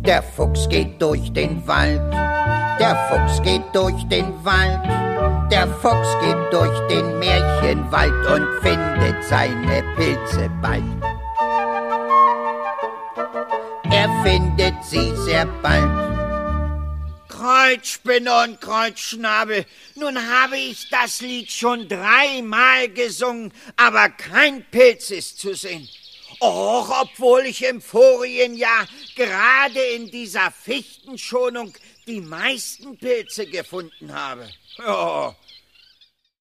Der Fuchs geht durch den Wald, der Fuchs geht durch den Wald, der Fuchs geht durch den Märchenwald und findet seine Pilze bald. Er findet sie sehr bald. Kreuzspinne und Kreuzschnabel, nun habe ich das Lied schon 3-mal gesungen, aber kein Pilz ist zu sehen. Och, obwohl ich im vorigen Jahr gerade in dieser Fichtenschonung die meisten Pilze gefunden habe. Ja,